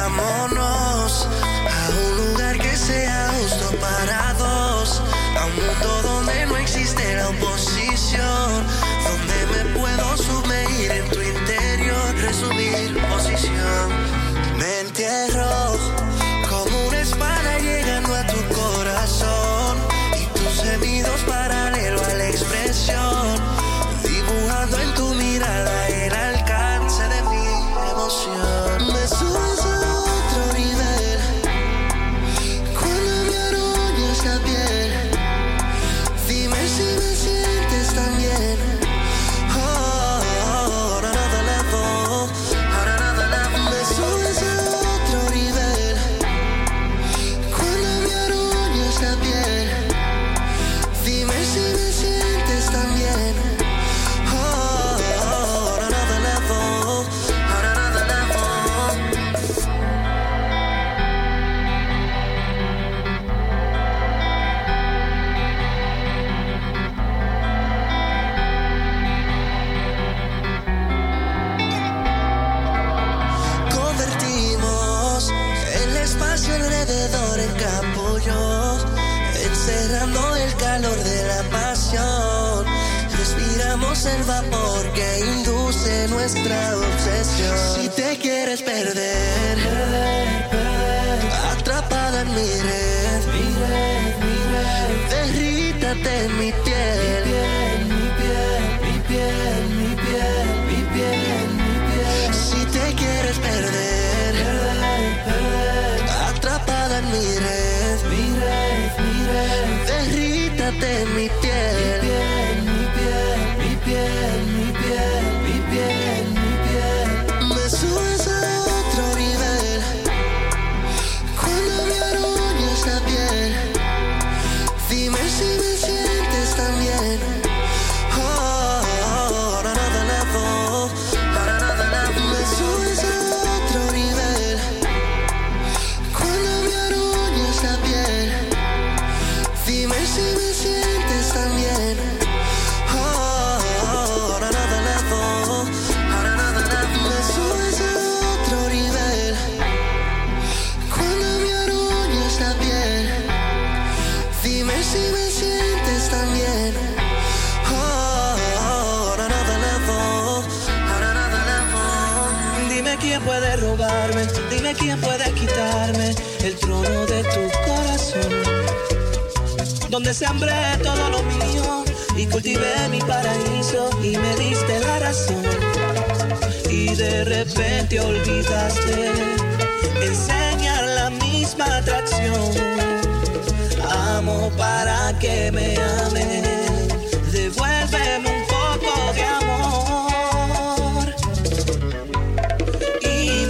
Vámonos a un lugar que sea justo para dos, a un mundo donde no existe la oposición, donde me puedo sumergir en tu interior, resumir posición. Me entierro como una espada llegando a tu corazón y tus gemidos paralelo a la expresión, dibujando en tu mirada el alcance de mi emoción. Me subes a otro nivel cuando me arrullas la piel. Dime si me sientes tan bien. Oh, another level, another level. Me subes a otro nivel cuando me arrullas la piel. Dime si me sientes tan bien. Encerrando el calor de la pasión, respiramos el vapor que induce nuestra obsesión. Si te quieres perder, atrapada en mi red, derrítate en mi piel, mi piel. Si te quieres perder, atrapada en mi red, derrítate en mi piel, mi piel. Me subes a otro nivel cuando me arrullas la piel. Dime si me sientes tan bien. Oh, another level, another level. Me subes a otro nivel cuando me arrullas la piel. Dime si me sientes tan bien. Oh, another level, another level. Me subes a otro nivel cuando me arrullas la piel. Dime si me sientes tan bien. Oh, another level, another level. Dime quién puede robarme, dime quién puede quitarme el trono de tu corazón, donde sembré todo lo mío y cultivé mi paraíso y me diste la razón. Y de repente olvidaste enseñar la misma atracción. Amo para que me amen, devuélveme un poco de amor. Y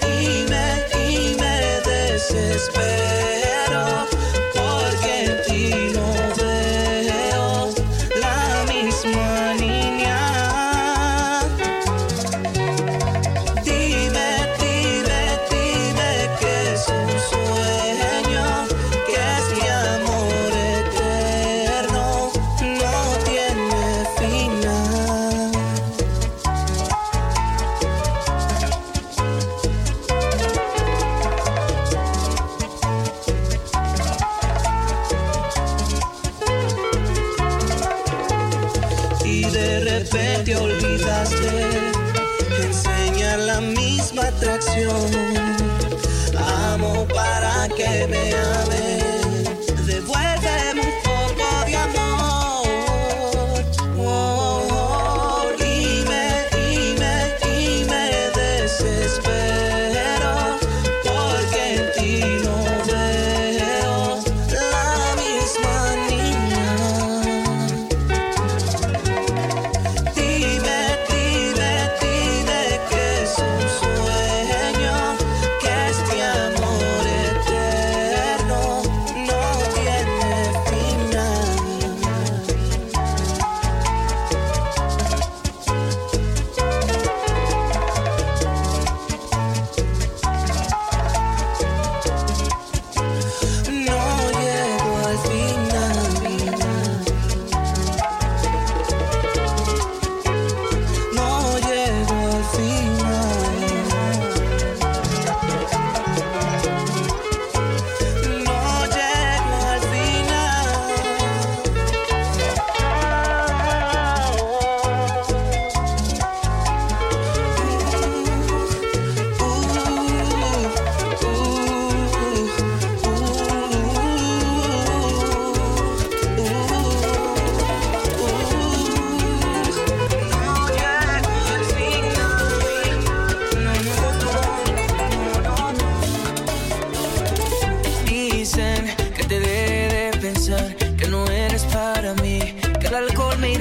me desespero porque en ti no veo la misma niña. Dime que es un sueño, que es mi amor eterno, no tiene final. Y de repente olvidaste enseñar la misma atracción. Amo para que me amen, devuélveme un poco de amor. Oh, y me desespero porque en ti no veo la misma niña. Dime que es un sueño, que es mi amor eterno,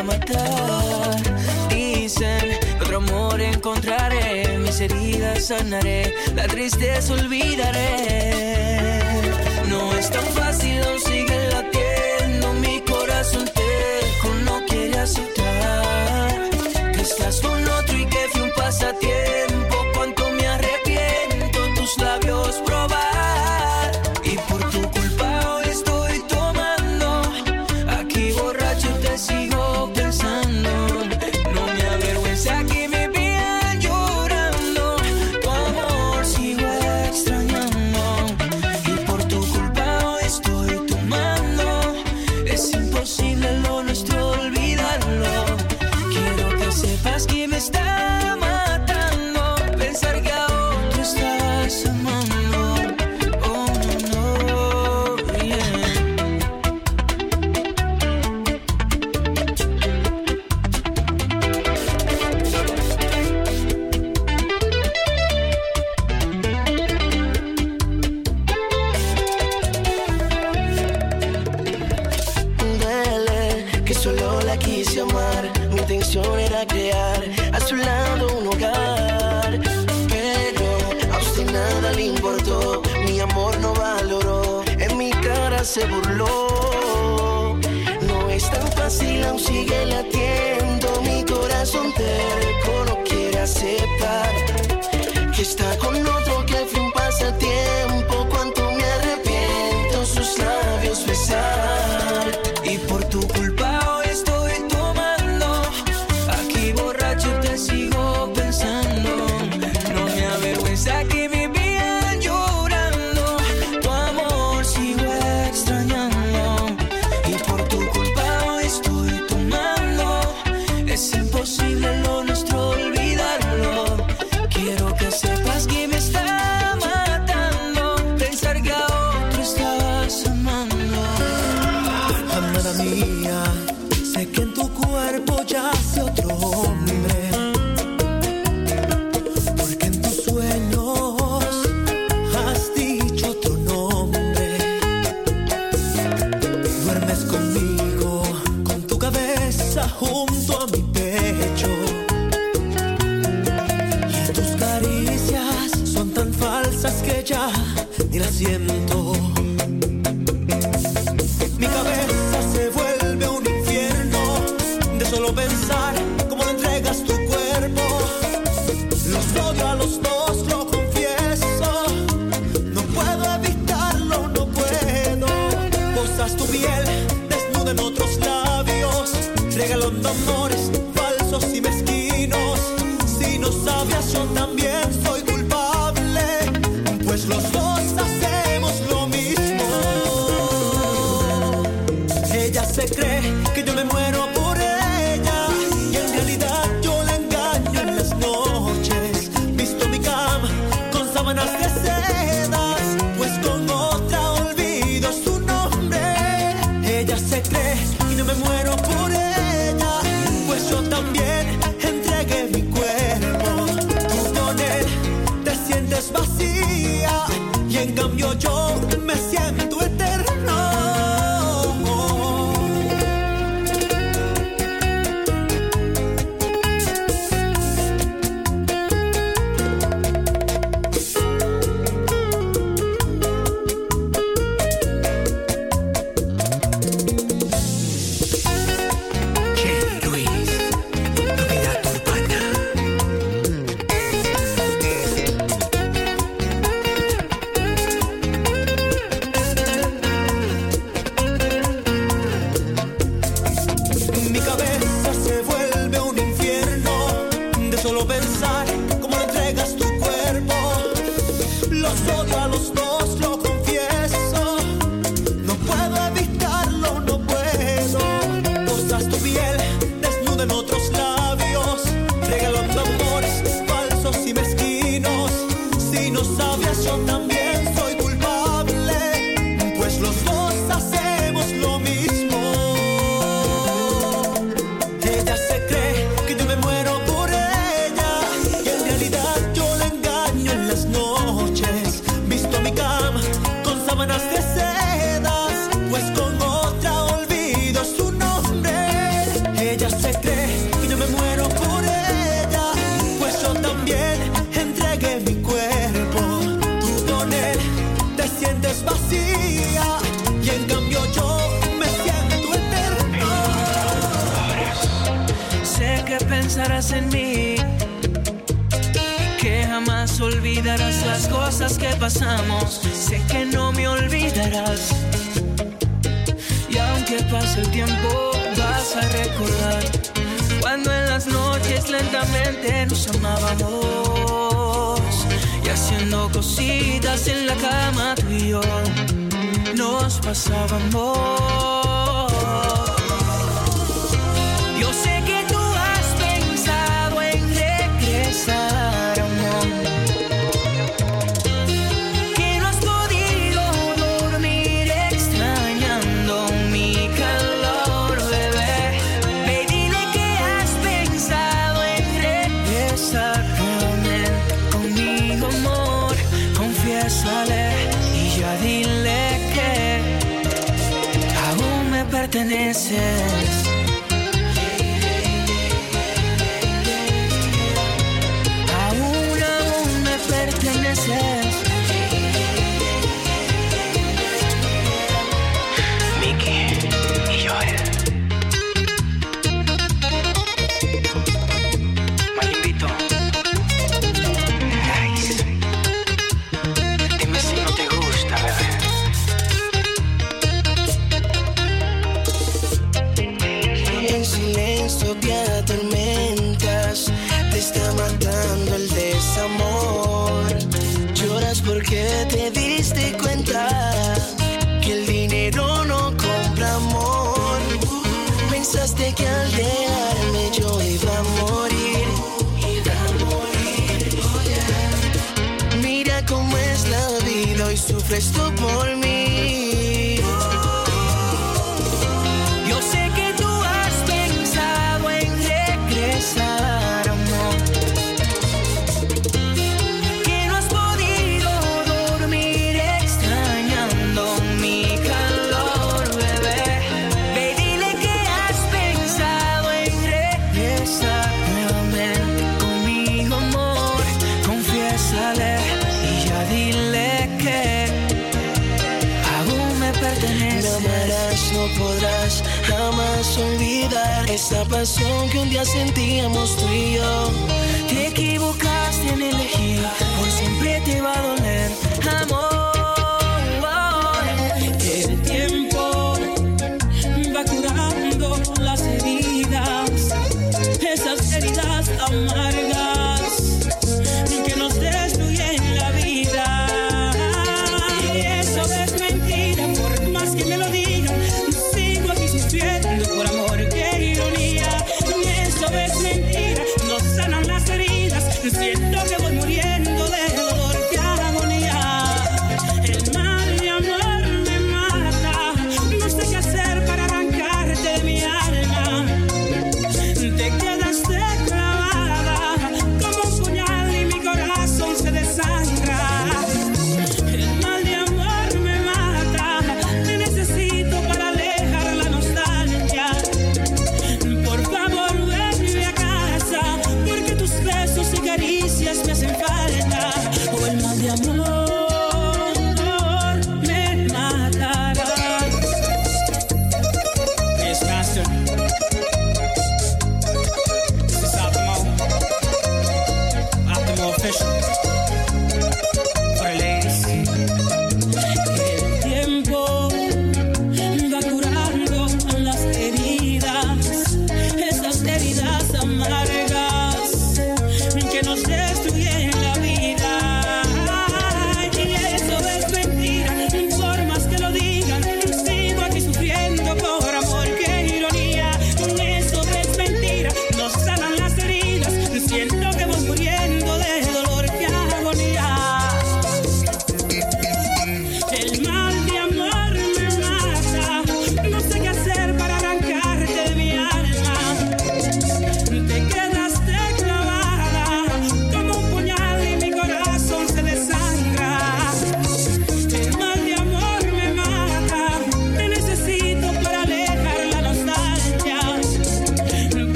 quiere matar. Dicen que otro amor encontraré, mis heridas sanaré, la tristeza olvidaré. No es tan fácil, aún sigue latiendo, mi corazón terco no quiere aceptar que estás con otro y que fue un pasatiempo. Cuánto me arrepiento tus labios probar, y por tu culpa hoy estoy tomando. Aquí borracho te sigo pensando. No me avergüenza que me vean llorando, tu amor sigo extrañando. Y por tu culpa hoy estoy tomando. Es imposible lo nuestro olvidarlo. Quiero que sepas que me está matando pensar que a otro estás amando. Oh no, yeah. Duele que solo la quise amar. Mi intención era crear a su lado un hogar, pero a usted nada le importó. Mi amor no valoró, en mi cara se burló. No es tan fácil, aún sigue latiendo, mi corazón terco no quiere aceptar que está con otro, que fue un pasatiempo. Cuánto me arrepiento sus labios besar. Y por tu culpa hoy estoy tomando. Aquí borracho te sigo pensando. No me avergüenza que me vean llorando, tu amor sigo extrañando. Y por tu culpa hoy estoy tomando. Es imposible lo nuestro olvidarlo. Quiero que sepas que me está matando pensar que a otro estás amando. Amada mía, sé que en tu cuerpo yace otro hombre, porque en tus sueños has dicho otro nombre. Duermes conmigo, con tu cabeza junto a mi pecho, y tus caricias son tan falsas que ya ni las siento. Mi cabeza se vuelve un infierno de solo pensar cómo le entregas tu cuerpo. Los odio a los dos, lo confieso. No puedo evitarlo, no puedo. Posas tu piel desnuda en otros labios, regalando amores falsos y mezquinos. Si no sabías, yo también soy culpable, pues los dos hacemos lo mismo. Ella se cree que yo me muero por ella, y en realidad yo la engaño en las noches. Visto mi cama con sábanas de sedas, pues con otra olvido su nombre. Ella se cree y no me muero por ella, pues yo también entregué mi cuerpo. Tú con él te sientes vacía, y en cambio yo me siento eterno. Mi cabeza se vuelve un infierno de solo pensar cómo le entregas tu cuerpo. Los odio a los dos, lo confieso. No puedo evitarlo, no puedo. Posas tu piel desnuda en otros labios, regalando amores falsos y mezquinos. Si no sabías, yo también soy culpable, pues los dos hacemos lo mismo. Ella se cree que yo me muero por ella, y en realidad yo la engaño en las noches. Visto mi cama con sábanas de sedas, pues con otra olvido su nombre. Ella pensarás en mí, que jamás olvidarás las cosas que pasamos. Sé que no me olvidarás, y aunque pase el tiempo vas a recordar cuando en las noches lentamente nos amábamos, y haciendo cositas en la cama tú y yo nos pasábamos. Yo sé que tú has pensado en regresar, amor, que no has podido dormir extrañando mi calor, bebé. Ve, dile que has pensado en regresar conmigo, amor. Confiésale y ya dile que aún me perteneces. Aún me perteneces. Miki y Joel. Malimbito. Nice. Dime si no te gusta, bebé. En silencio te atormentas, te está matando el desamor. Lloras porque te diste cuenta que el dinero no compra amor. Pensaste que al dejarme yo iba a morir. Mira cómo es la vida y sufres tú por mí. Yo sé que tú has pensado en regresar, amor, que no has podido dormir extrañando mi calor, bebé. Ve, dile que has pensado en regresar nuevamente conmigo, amor. Confiésale y ya dile que aún me perteneces. No amarás, no podrás jamás olvidar esa pasión que un día sentíamos tú y yo. Te equivocaste en elegir, por siempre te va a doler.